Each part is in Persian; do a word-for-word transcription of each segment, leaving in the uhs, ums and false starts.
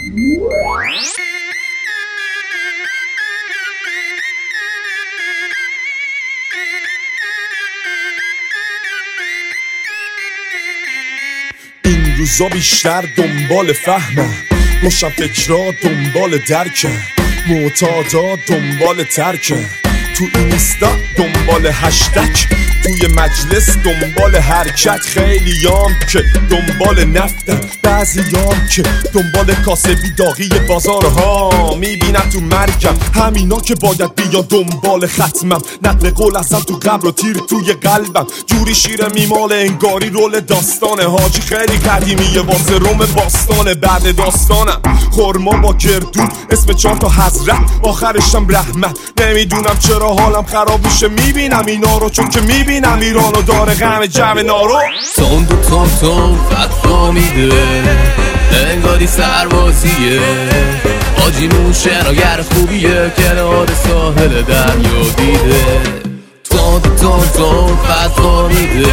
این روزا بیشتر دنبال فهمم، روشن فکرها دنبال درکم، معتادا دنبال ترکم، تو اینستا دنبال هشتگ، توی مجلس دنبال حرکت، خیلیام که دنبال نفتن، بعضیام که دنبال کاسبی داغی بازارها، میبینم تو مرگم همینا که باید بیان دنبال ختمم، نقل قول ازم تو قبر و تیر توی قلبم، جوری شیر میمال انگاری رول داستانه، حاجی خیلی قدیمیه واسه روم باستانه، بعد داستانم خورما با گردون اسم چهار تا حضرت آخرشم رحمت، نمیدونم چرا حالم خراب میشه میبینم اینا رو، چون که میبینم ایرانو داره غم جمع نارو، تند و تند تند فتوا میده انگاری سربازیه، حاجیمون شناگر خوبیه کنار ساحل دریا دیده، تند و تند تند فتوا میده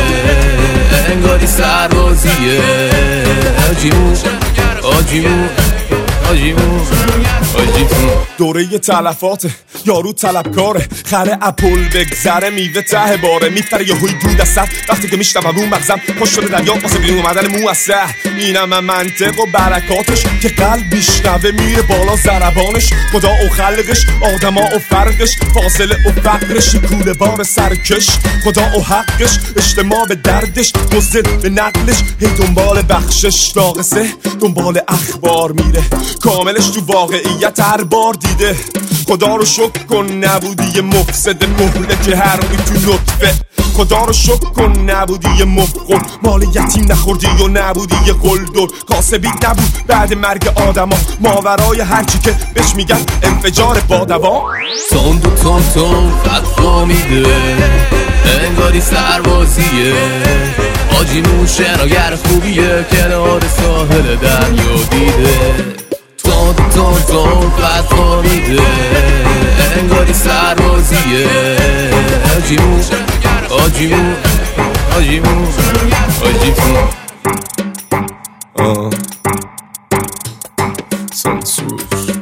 انگاری سربازیه، حاجیمون حاجیمون حاجیمون حاجیمون دوره تلفاته یارو طلبکاره، خره اپل بگذره میوه ته باره، میپره یه هوی دود از سر وقتی که میشتم رو مغزم خوش شده دریا واسه بیرون اومدن مو از سر، اینم منطق و برکاتش که قلب میشنوه میره بالا ضربانش، خدا و خلقش آدما و فرقش، فاصله و فقرش کوله بار سرکش، خدا و حقش اجتماع به دردش، مزد به نقلش، هی دنبال بخشش، ناقصه دنبال اخبار میره، کاملش تو واقعیت هر بار دیده، خدا رو شکر کن نبودی یه مفسد مهله که هر روی تو نطفه، خدا رو شکر کن نبودی یه مفقون مال یتیم نخوردی و نبودی یه قلدر، کاسبی نبود بعد مرگ آدما، ماورای هرچی که بهش میگن انفجار بادوا، تند و تند تند فتوا میده انگاری سربازیه، حاجیمون شناگر خوبیه کنار ساحل دریا دیده، تند تند تند فتوا میده انگاری سربازیه، حاجیمون حاجیمون حاجیمون حاجیمون آه سانسور